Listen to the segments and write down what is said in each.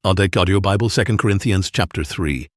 Our Take Audio Bible, 2 Corinthians chapter 3.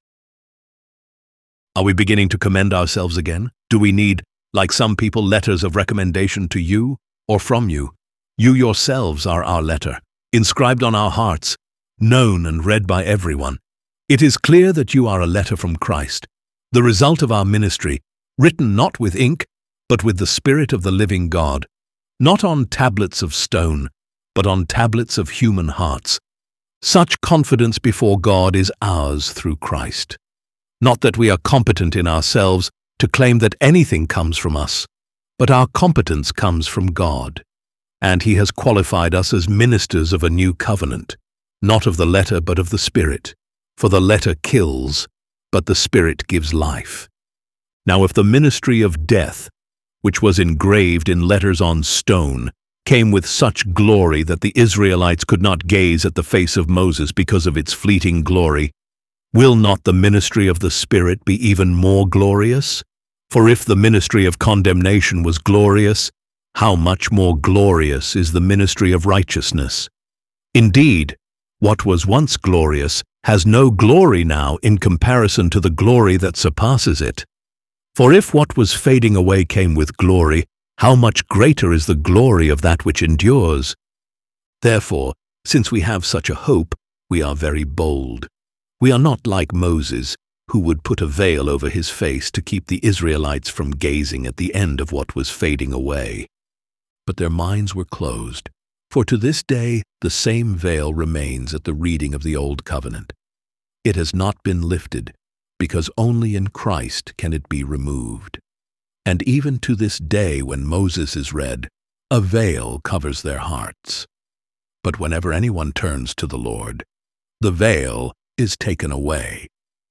Are we beginning to commend ourselves again? Do we need, like some people, letters of recommendation to you or from you? You yourselves are our letter, inscribed on our hearts, known and read by everyone. It is clear that you are a letter from Christ, the result of our ministry, written not with ink, but with the Spirit of the living God, not on tablets of stone, but on tablets of human hearts. Such confidence before God is ours through Christ. Not that we are competent in ourselves to claim that anything comes from us, but our competence comes from God. And He has qualified us as ministers of a new covenant, not of the letter but of the Spirit. For the letter kills, but the Spirit gives life. Now if the ministry of death, which was engraved in letters on stone, came with such glory that the Israelites could not gaze at the face of Moses because of its fleeting glory, will not the ministry of the Spirit be even more glorious? For if the ministry of condemnation was glorious, how much more glorious is the ministry of righteousness? Indeed, what was once glorious has no glory now in comparison to the glory that surpasses it. For if what was fading away came with glory, how much greater is the glory of that which endures? Therefore, since we have such a hope, we are very bold. We are not like Moses, who would put a veil over his face to keep the Israelites from gazing at the end of what was fading away. But their minds were closed, for to this day the same veil remains at the reading of the Old Covenant. It has not been lifted, because only in Christ can it be removed. And even to this day when Moses is read, a veil covers their hearts. But whenever anyone turns to the Lord, the veil is taken away.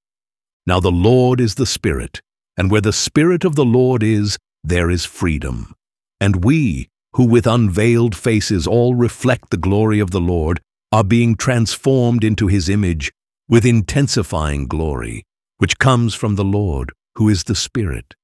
Now the Lord is the Spirit, and where the Spirit of the Lord is, there is freedom. And we, who with unveiled faces all reflect the glory of the Lord, are being transformed into His image with intensifying glory, which comes from the Lord, who is the Spirit.